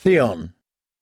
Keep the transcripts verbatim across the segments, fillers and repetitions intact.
Theon.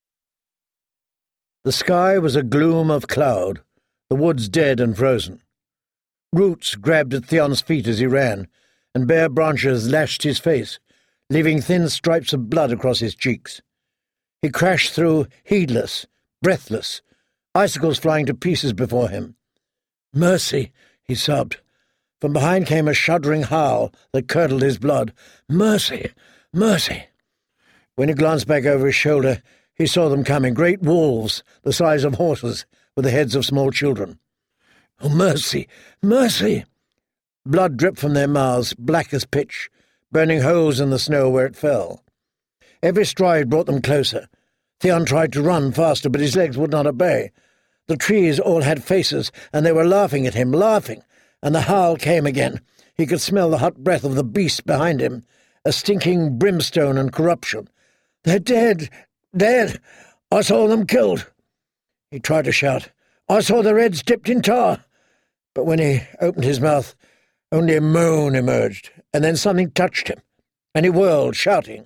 The sky was a gloom of cloud, the woods dead and frozen. Roots grabbed at Theon's feet as he ran, and bare branches lashed his face, leaving thin stripes of blood across his cheeks. He crashed through, heedless, breathless, icicles flying to pieces before him. "Mercy!" he sobbed. From behind came a shuddering howl that curdled his blood. "Mercy! Mercy!" When he glanced back over his shoulder, he saw them coming, great wolves, the size of horses, with the heads of small children. "Oh, mercy! Mercy!" Blood dripped from their mouths, black as pitch, burning holes in the snow where it fell. Every stride brought them closer. Theon tried to run faster, but his legs would not obey. The trees all had faces, and they were laughing at him, laughing, and the howl came again. He could smell the hot breath of the beast behind him, a stinking brimstone and corruption. "They're dead! Dead! I saw them killed!" He tried to shout. "I saw their heads dipped in tar!" But when he opened his mouth, only a moan emerged, and then something touched him, and he whirled, shouting.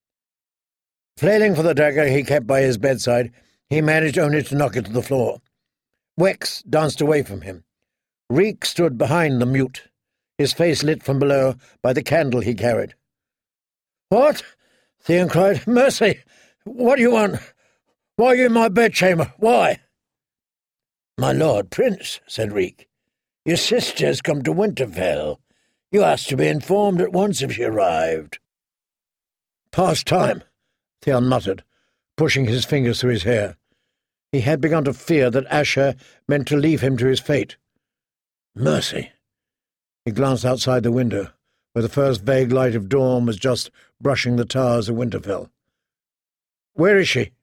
Flailing for the dagger he kept by his bedside, he managed only to knock it to the floor. Wex danced away from him. Reek stood behind the mute, his face lit from below by the candle he carried. "What?" Theon cried. "Mercy! What do you want? Why are you in my bedchamber? Why?" "My lord Prince," said Reek, "your sister has come to Winterfell. You asked to be informed at once if she arrived." "Past time," Theon muttered, pushing his fingers through his hair. He had begun to fear that Asher meant to leave him to his fate. "Mercy!" He glanced outside the window, where the first vague light of dawn was just brushing the towers of Winterfell. "Where is she?"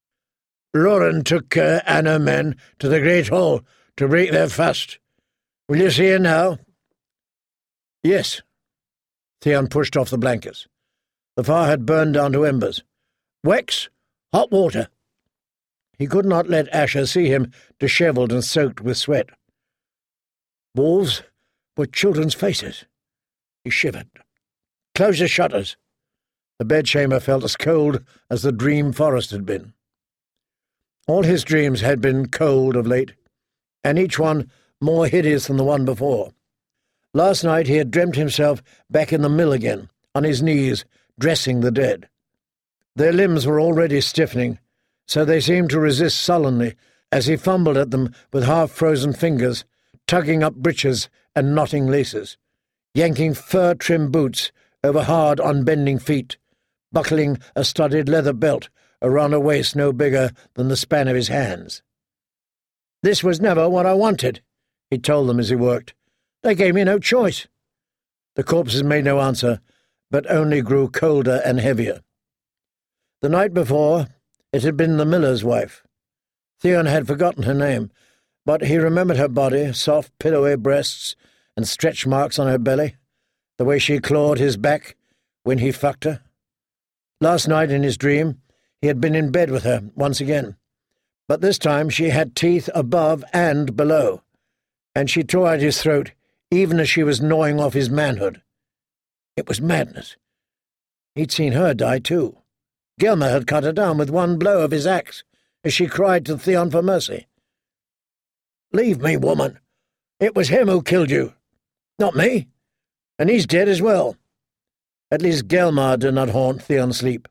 "Loren took her and her men to the Great Hall to break their fast. Will you see her now?" "Yes." Theon pushed off the blankets. The fire had burned down to embers. "Wex, hot water." He could not let Asher see him dishevelled and soaked with sweat. Wolves were children's faces. He shivered. "Close the shutters." The bedchamber felt as cold as the dream forest had been. All his dreams had been cold of late, and each one more hideous than the one before. Last night he had dreamt himself back in the mill again, on his knees, dressing the dead. Their limbs were already stiffening, so they seemed to resist sullenly as he fumbled at them with half-frozen fingers, tugging up breeches and knotting laces, yanking fur-trimmed boots over hard, unbending feet, buckling a studded leather belt around a waist no bigger than the span of his hands. "This was never what I wanted," he told them as he worked. "They gave me no choice." The corpses made no answer, but only grew colder and heavier. The night before, it had been the miller's wife. Theon had forgotten her name, but he remembered her body, soft, pillowy breasts, and stretch marks on her belly, the way she clawed his back when he fucked her. Last night, in his dream, he had been in bed with her once again, but this time she had teeth above and below, and she tore at his throat even as she was gnawing off his manhood. It was madness. He'd seen her die too. Gelmer had cut her down with one blow of his axe as she cried to Theon for mercy. "Leave me, woman. It was him who killed you, not me, and he's dead as well." At least Gelmar did not haunt Theon's sleep.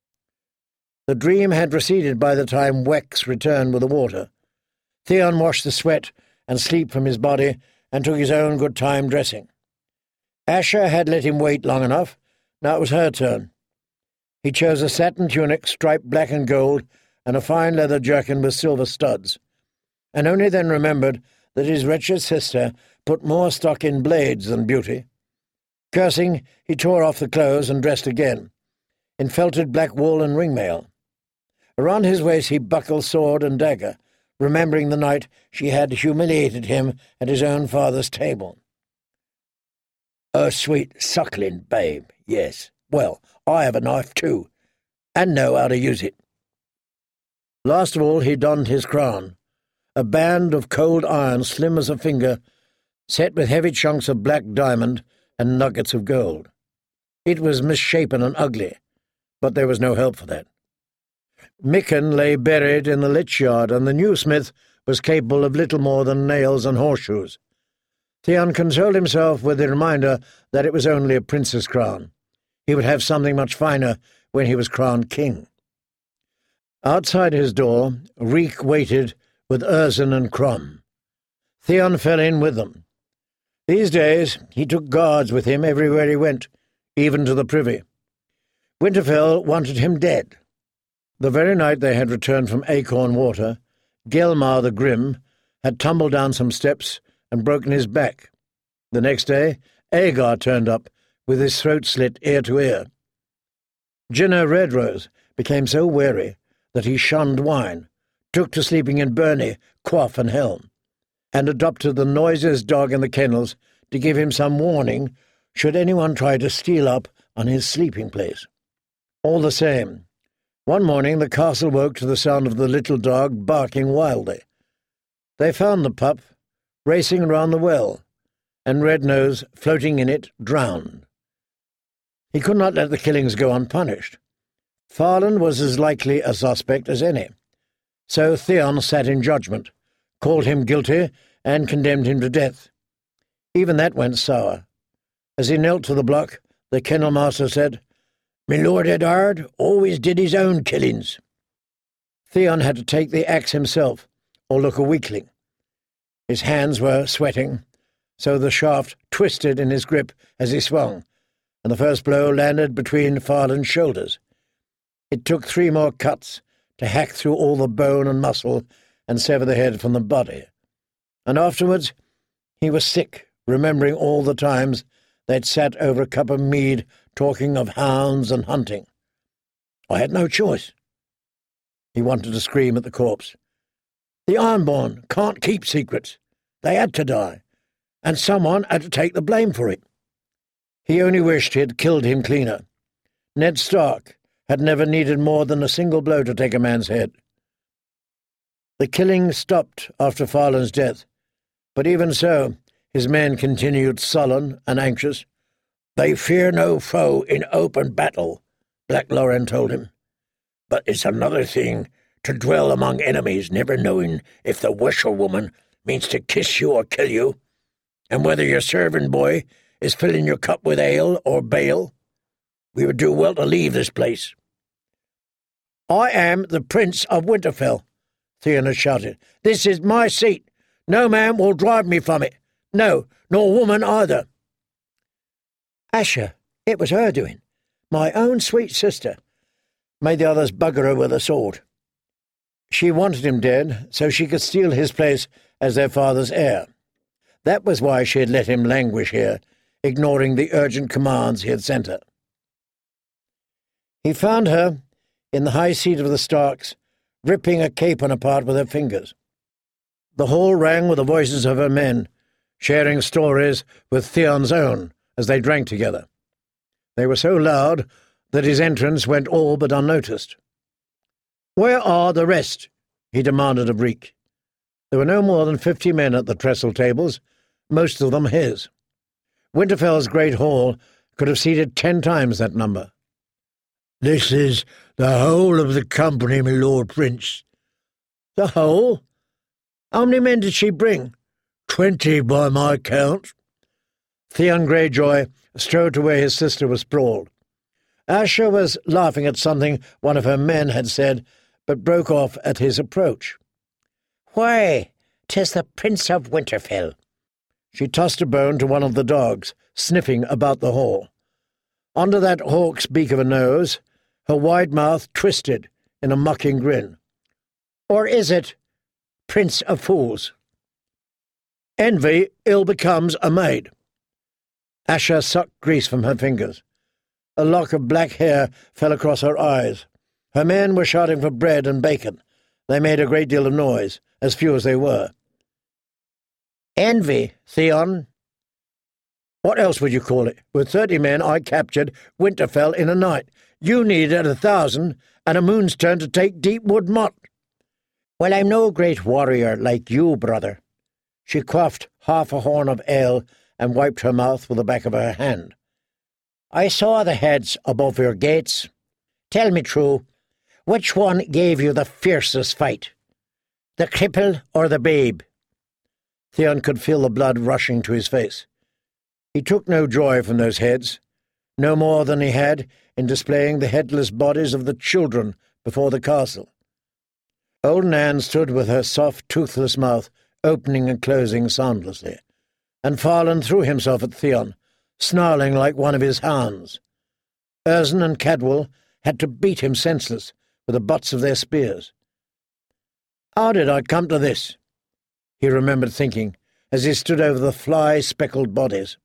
The dream had receded by the time Wex returned with the water. Theon washed the sweat and sleep from his body and took his own good time dressing. Asher had let him wait long enough. Now it was her turn. He chose a satin tunic striped black and gold and a fine leather jerkin with silver studs, and only then remembered that his wretched sister put more stock in blades than beauty. Cursing, he tore off the clothes and dressed again, in felted black wool and ringmail. Around his waist he buckled sword and dagger, remembering the night she had humiliated him at his own father's table. "Oh, sweet suckling babe, yes. Well, I have a knife too, and know how to use it." Last of all he donned his crown, a band of cold iron slim as a finger, set with heavy chunks of black diamond and nuggets of gold. It was misshapen and ugly, but there was no help for that. Micken lay buried in the lich yard, and the new smith was capable of little more than nails and horseshoes. Theon consoled himself with the reminder that it was only a prince's crown. He would have something much finer when he was crowned king. Outside his door, Reek waited with Urzin and Crom. Theon fell in with them. These days he took guards with him everywhere he went, even to the privy. Winterfell wanted him dead. The very night they had returned from Acorn Water, Gelmar the Grim had tumbled down some steps and broken his back. The next day, Aegar turned up, with his throat slit ear to ear. Jinner Redrose became so weary that he shunned wine, took to sleeping in Burney, Quaff and Helm, and adopted the noisiest dog in the kennels to give him some warning should anyone try to steal up on his sleeping place. All the same, one morning the castle woke to the sound of the little dog barking wildly. They found the pup racing around the well, and Rednose, floating in it, drowned. He could not let the killings go unpunished. Farland was as likely a suspect as any, so Theon sat in judgment, called him guilty, and condemned him to death. Even that went sour. As he knelt to the block, the kennel-master said, "My Lord Eddard always did his own killings." Theon had to take the axe himself, or look a weakling. His hands were sweating, so the shaft twisted in his grip as he swung, and the first blow landed between Farland's shoulders. It took three more cuts to hack through all the bone and muscle and sever the head from the body. And afterwards he was sick, remembering all the times they'd sat over a cup of mead talking of hounds and hunting. "I had no choice." He wanted to scream at the corpse. "The Ironborn can't keep secrets. They had to die, and someone had to take the blame for it." He only wished he had killed him cleaner. Ned Stark had never needed more than a single blow to take a man's head. The killing stopped after Farland's death, but even so, his men continued sullen and anxious. "They fear no foe in open battle," Black Lauren told him. "But it's another thing to dwell among enemies, never knowing if the washerwoman means to kiss you or kill you, and whether your servant boy is filling your cup with ale or bale. We would do well to leave this place." "I am the Prince of Winterfell," Theon had shouted. "This is my seat. No man will drive me from it. No, nor woman either." "Asher, it was her doing. My own sweet sister. Made the others bugger her with a sword. She wanted him dead so she could steal his place as their father's heir. That was why she had let him languish here, ignoring the urgent commands he had sent her. He found her in the high seat of the Starks, ripping a capon apart with her fingers. The hall rang with the voices of her men, sharing stories with Theon's own as they drank together. They were so loud that his entrance went all but unnoticed. "Where are the rest?" he demanded of Reek. There were no more than fifty men at the trestle tables, most of them his. Winterfell's great hall could have seated ten times that number. "This is the whole of the company, my Lord Prince." "The whole? How many men did she bring?" "Twenty by my count." Theon Greyjoy strode to where his sister was sprawled. Asher was laughing at something one of her men had said, but broke off at his approach. "Why, 'tis the Prince of Winterfell." She tossed a bone to one of the dogs, sniffing about the hall. Under that hawk's beak of a nose, her wide mouth twisted in a mocking grin. "Or is it Prince of Fools?" "Envy ill becomes a maid." Asher sucked grease from her fingers. A lock of black hair fell across her eyes. Her men were shouting for bread and bacon. They made a great deal of noise, as few as they were. "Envy, Theon. What else would you call it? With thirty men I captured Winterfell in a night. You needed a thousand, and a moon's turn to take Deepwood Motte." "Well, I'm no great warrior like you, brother." She quaffed half a horn of ale and wiped her mouth with the back of her hand. "I saw the heads above your gates. Tell me true, Which one gave you the fiercest fight? The cripple or the babe? Theon could feel the blood rushing to his face. He took no joy from those heads, no more than he had in displaying the headless bodies of the children before the castle. Old Nan stood with her soft, toothless mouth opening and closing soundlessly, and Farland threw himself at Theon, snarling like one of his hounds. Erzin and Cadwal had to beat him senseless with the butts of their spears. "How did I come to this?" he remembered thinking, as he stood over the fly-speckled bodies.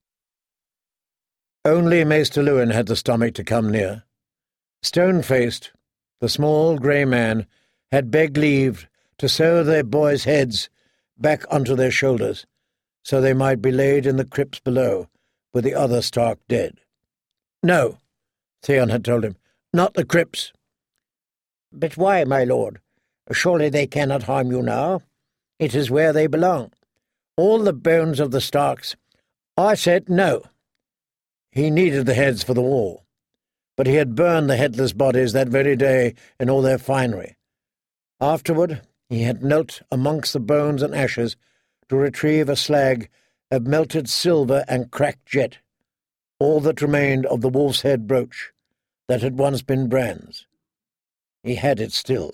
Only Maester Luwin had the stomach to come near. Stone-faced, the small grey man had begged leave to sew their boys' heads back onto their shoulders, so they might be laid in the crypts below, with the other Stark dead. "No," Theon had told him, "not the crypts." "But why, my lord? Surely they cannot harm you now. It is where they belong. All the bones of the Starks." I said no. He needed the heads for the wall, but he had burned the headless bodies that very day in all their finery. Afterward, he had knelt amongst the bones and ashes to retrieve a slag of melted silver and cracked jet, all that remained of the wolf's head brooch that had once been Bran's. He had it still.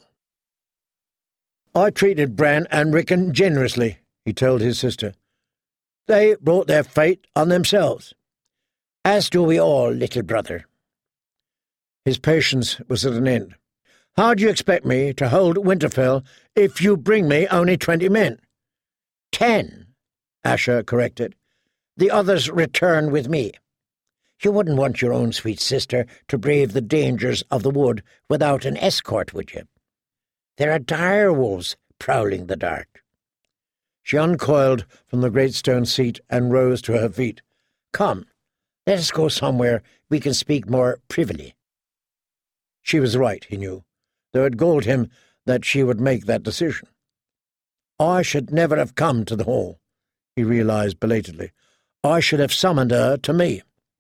"I treated Bran and Rickon generously," he told his sister. "They brought their fate on themselves. As do we all, little brother." His patience was at an end. "How do you expect me to hold Winterfell if you bring me only twenty men?" "Ten," Asher corrected. "The others return with me. You wouldn't want your own sweet sister to brave the dangers of the wood without an escort, would you? There are dire wolves prowling the dark." She uncoiled from the great stone seat and rose to her feet. "Come, let us go somewhere we can speak more privily." She was right, he knew, though it galled him that she would make that decision. I should never have come to the hall, he realized belatedly. I should have summoned her to me.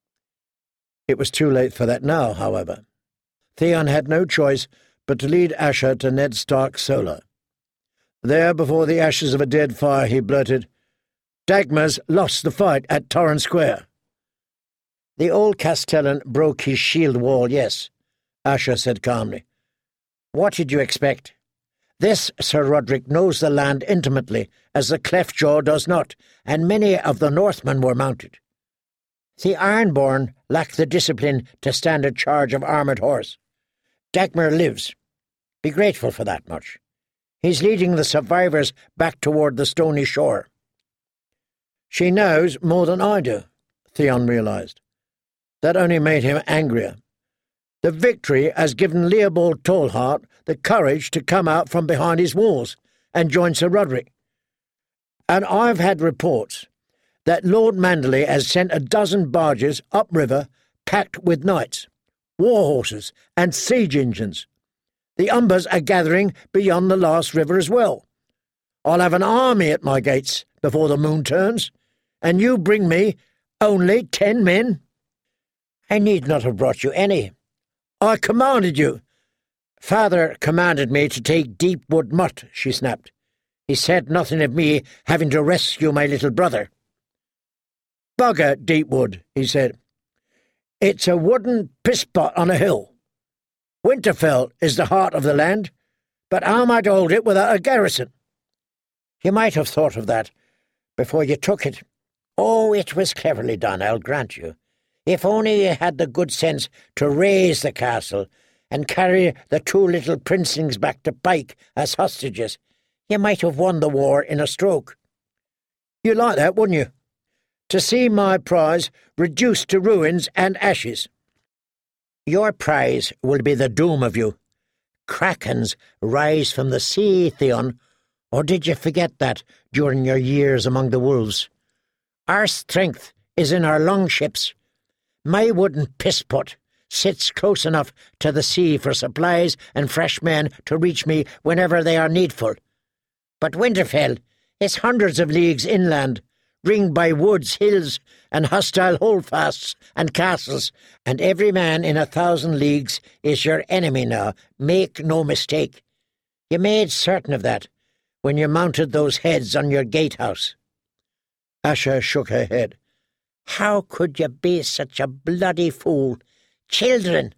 It was too late for that now, however. Theon had no choice but to lead Asher to Ned Stark's solar. There, before the ashes of a dead fire, he blurted, "Dagmar's lost the fight at Torrhen Square." "The old Castellan broke his shield wall, yes," Asher said calmly. "What did you expect? This Sir Roderick knows the land intimately, as the Cleftjaw does not, and many of the Northmen were mounted. The Ironborn lack the discipline to stand a charge of armoured horse. Dagmar lives. Be grateful for that much. He's leading the survivors back toward the stony shore." "She knows more than I do," Theon realized. That only made him angrier. The victory has given Leopold Tallheart the courage to come out from behind his walls and join Sir Roderick. And I've had reports that Lord Manderley has sent a dozen barges upriver packed with knights, war horses, and siege engines. The Umbers are gathering beyond the last river as well. I'll have an army at my gates before the moon turns, and you bring me only ten men?" "I need not have brought you any. I commanded you." "Father commanded me to take Deepwood Motte," she snapped. "He said nothing of me having to rescue my little brother." "Bugger Deepwood," he said. "It's a wooden pisspot on a hill. Winterfell is the heart of the land, but how am I to hold it without a garrison?" "You might have thought of that before you took it. Oh, it was cleverly done, I'll grant you. If only you had the good sense to raise the castle and carry the two little princelings back to Pike as hostages, you might have won the war in a stroke. You'd like that, wouldn't you? To see my prize reduced to ruins and ashes. Your prize will be the doom of you. Krakens rise from the sea, Theon, or did you forget that during your years among the wolves? Our strength is in our longships. My wooden pisspot sits close enough to the sea for supplies and fresh men to reach me whenever they are needful. But Winterfell is hundreds of leagues inland, ringed by woods, hills, and hostile holdfasts and castles, and every man in a thousand leagues is your enemy now. Make no mistake. You made certain of that when you mounted those heads on your gatehouse." Asha shook her head. "How could you be such a bloody fool? Children!"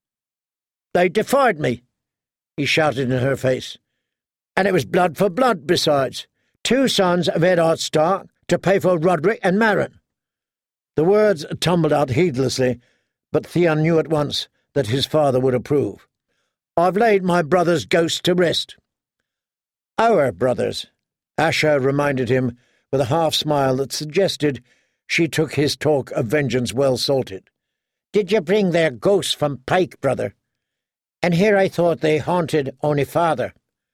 "They defied me," he shouted in her face. "And it was blood for blood besides. Two sons of Eddard Stark to pay for Roderick and Meryn." The words tumbled out heedlessly, but Theon knew at once that his father would approve. "I've laid my brother's ghost to rest." "Our brothers," Asha reminded him with a half-smile that suggested she took his talk of vengeance well salted. "Did you bring their ghosts from Pike, brother? And here I thought they haunted only father.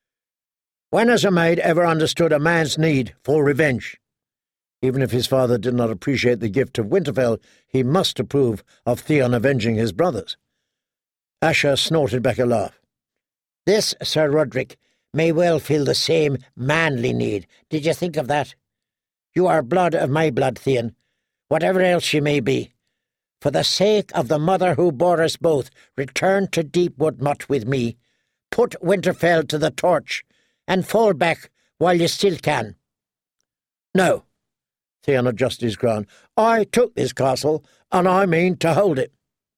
When has a maid ever understood a man's need for revenge?" Even if his father did not appreciate the gift of Winterfell, he must approve of Theon avenging his brothers. Asha snorted back a laugh. "This, Sir Roderick, may well feel the same manly need. Did you think of that? You are blood of my blood, Theon, whatever else you may be. For the sake of the mother who bore us both, return to Deepwood Motte with me. Put Winterfell to the torch, and fall back while you still can." "No," Theon adjusted his crown. "I took this castle, and I mean to hold it."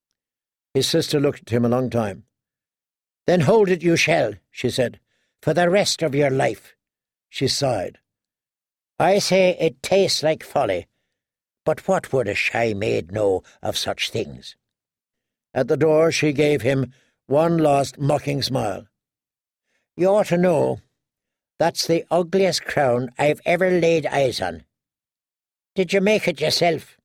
His sister looked at him a long time. "Then hold it you shall," she said, "for the rest of your life." She sighed. "I say it tastes like folly, but what would a shy maid know of such things?" At the door she gave him one last mocking smile. "You ought to know that's the ugliest crown I've ever laid eyes on. Did you make it yourself?"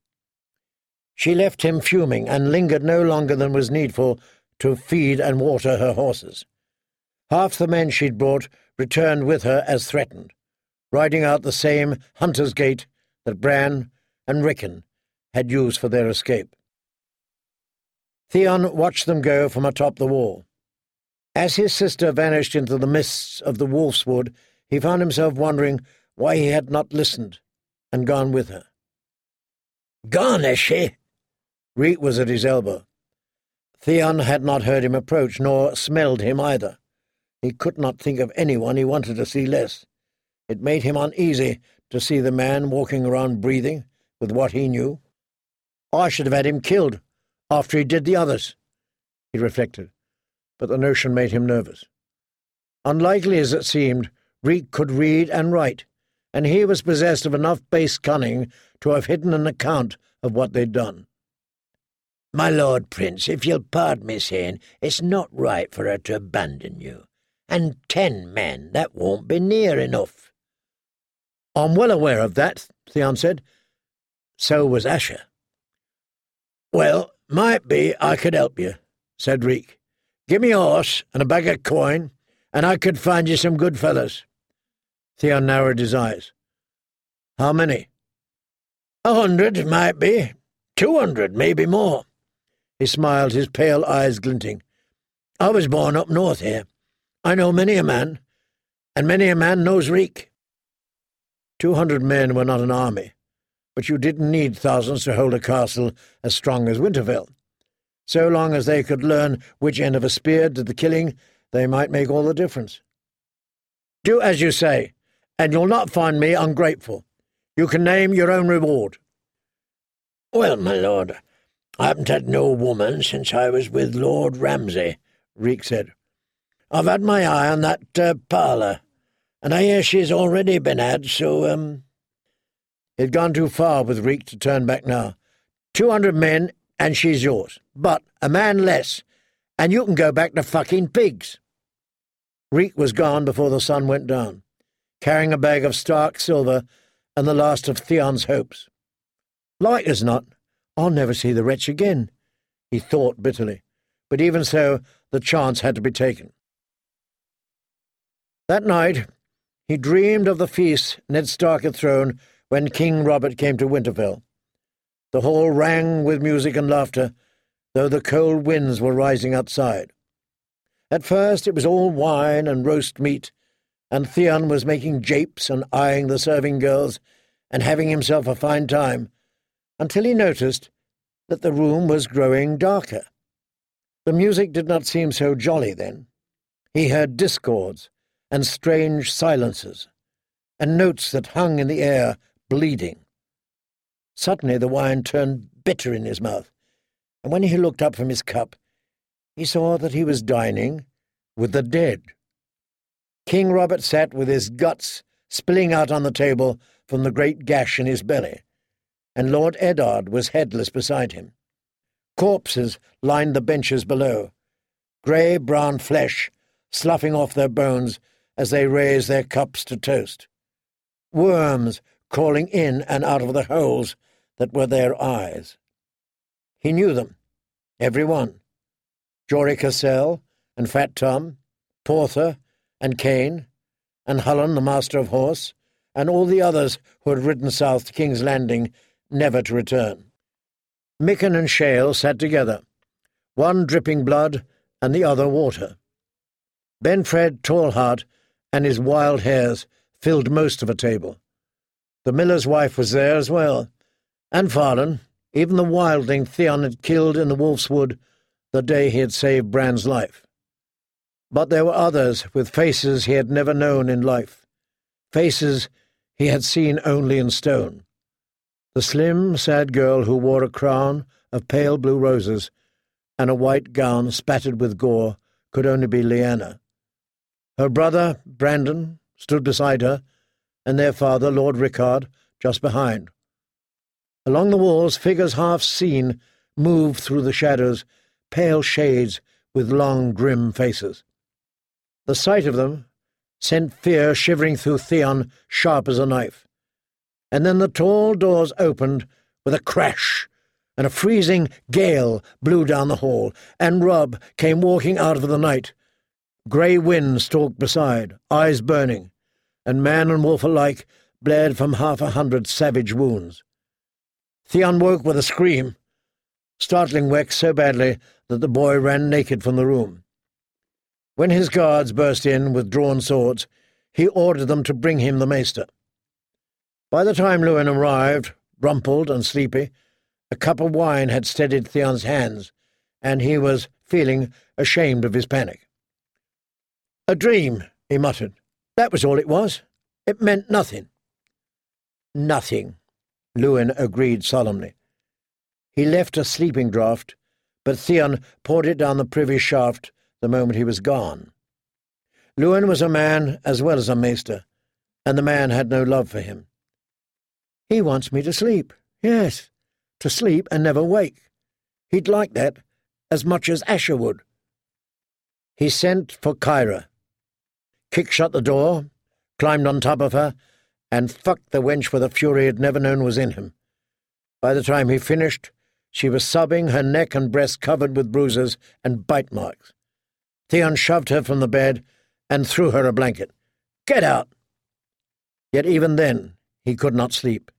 She left him fuming and lingered no longer than was needful to feed and water her horses. Half the men she'd brought returned with her as threatened, riding out the same hunter's gate that Bran and Rickon had used for their escape. Theon watched them go from atop the wall. As his sister vanished into the mists of the Wolfswood, he found himself wondering why he had not listened and gone with her. "Gone, is she?" Reek was at his elbow. Theon had not heard him approach, nor smelled him either. He could not think of anyone he wanted to see less. It made him uneasy to see the man walking around breathing with what he knew. "I should have had him killed after he did the others," he reflected, but the notion made him nervous. Unlikely as it seemed, Reek could read and write, and he was possessed of enough base cunning to have hidden an account of what they'd done. "My Lord Prince, if you'll pardon me saying, it's not right for her to abandon you. And ten men, that won't be near enough." "I'm well aware of that," Theon said. So was Asha. "Well, might be I could help you," said Reek. "Give me a horse and a bag of coin, and I could find you some good fellows." Theon narrowed his eyes. "How many?" "A hundred, might be. Two hundred, maybe more." He smiled, his pale eyes glinting. "I was born up north here. I know many a man, and many a man knows Reek." Two hundred men were not an army, but you didn't need thousands to hold a castle as strong as Winterfell. So long as they could learn which end of a spear did the killing, they might make all the difference. "Do as you say, and you'll not find me ungrateful. You can name your own reward." "Well, my lord, I haven't had no woman since I was with Lord Ramsay," Reek said. "I've had my eye on that uh, parlour, and I hear she's already been had, so, um—" He'd gone too far with Reek to turn back now. Two hundred men, and she's yours. But a man less, and you can go back to fucking pigs." Reek was gone before the sun went down, carrying a bag of Stark silver and the last of Theon's hopes. "Like as not, I'll never see the wretch again," he thought bitterly, but even so, the chance had to be taken. That night, he dreamed of the feast Ned Stark had thrown when King Robert came to Winterfell. The hall rang with music and laughter, though the cold winds were rising outside. At first it was all wine and roast meat, and Theon was making japes and eyeing the serving girls and having himself a fine time, until he noticed that the room was growing darker. The music did not seem so jolly then. He heard discords and strange silences, and notes that hung in the air, bleeding. Suddenly the wine turned bitter in his mouth, and when he looked up from his cup, he saw that he was dining with the dead. King Robert sat with his guts spilling out on the table from the great gash in his belly, and Lord Eddard was headless beside him. Corpses lined the benches below, grey-brown flesh sloughing off their bones as they raised their cups to toast, worms crawling in and out of the holes that were their eyes. He knew them, every one. Jory Cassell and Fat Tom, Porther and Cain, and Hullen, the master of horse, and all the others who had ridden south to King's Landing, never to return. Micken and Shale sat together, one dripping blood and the other water. Benfred Tallheart and his wild hares filled most of a table. The miller's wife was there as well, and Farlan, even the wildling Theon had killed in the Wolf's Wood the day he had saved Bran's life. But there were others with faces he had never known in life, faces he had seen only in stone. The slim, sad girl who wore a crown of pale blue roses and a white gown spattered with gore could only be Lyanna. Her brother, Brandon, stood beside her, and their father, Lord Rickard, just behind. Along the walls, figures half seen moved through the shadows, pale shades with long, grim faces. The sight of them sent fear shivering through Theon sharp as a knife. And then the tall doors opened with a crash, and a freezing gale blew down the hall, and Robb came walking out of the night. Grey wind stalked beside, eyes burning, and man and wolf alike bled from half a hundred savage wounds. Theon woke with a scream, startling Wex so badly that the boy ran naked from the room. When his guards burst in with drawn swords, he ordered them to bring him the maester. By the time Luin arrived, rumpled and sleepy, a cup of wine had steadied Theon's hands, and he was feeling ashamed of his panic. "A dream," he muttered. "That was all it was. It meant nothing." "Nothing," Luin agreed solemnly. He left a sleeping draught, but Theon poured it down the privy shaft the moment he was gone. Luin was a man as well as a maester, and the man had no love for him. "He wants me to sleep, yes, to sleep and never wake. He'd like that as much as Asher would." He sent for Kyra, kicked shut the door, climbed on top of her, and fucked the wench with a fury he'd never known was in him. By the time he finished, she was sobbing, her neck and breast covered with bruises and bite marks. Theon shoved her from the bed and threw her a blanket. "Get out!" Yet even then he could not sleep.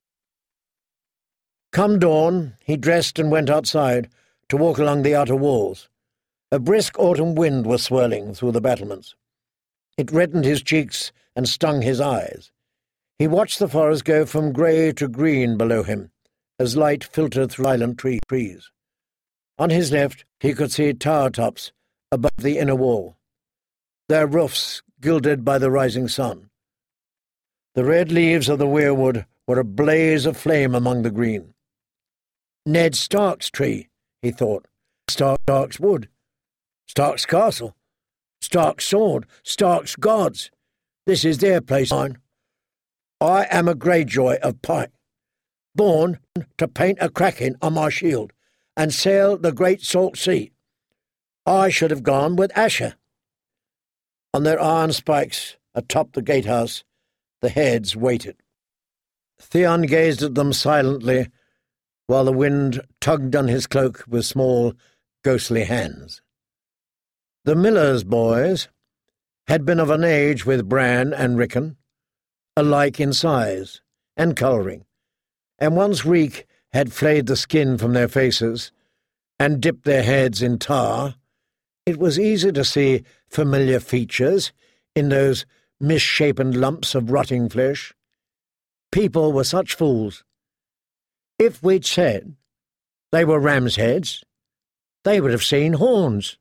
Come dawn, he dressed and went outside to walk along the outer walls. A brisk autumn wind was swirling through the battlements. It reddened his cheeks and stung his eyes. He watched the forest go from grey to green below him, as light filtered through silent trees. On his left he could see tower tops above the inner wall, their roofs gilded by the rising sun. The red leaves of the weirwood were a blaze of flame among the green. Ned Stark's tree, he thought. Stark, Stark's wood. Stark's castle. Stark's sword. Stark's gods. This is their place, mine. I am a Greyjoy of Pike, born to paint a kraken on my shield and sail the great salt sea. I should have gone with Asher. On their iron spikes atop the gatehouse, the heads waited. Theon gazed at them silently, while the wind tugged on his cloak with small, ghostly hands. The miller's boys had been of an age with Bran and Rickon, alike in size and colouring, and once Reek had flayed the skin from their faces and dipped their heads in tar, it was easy to see familiar features in those misshapen lumps of rotting flesh. People were such fools. If we'd said they were ram's heads, they would have seen horns.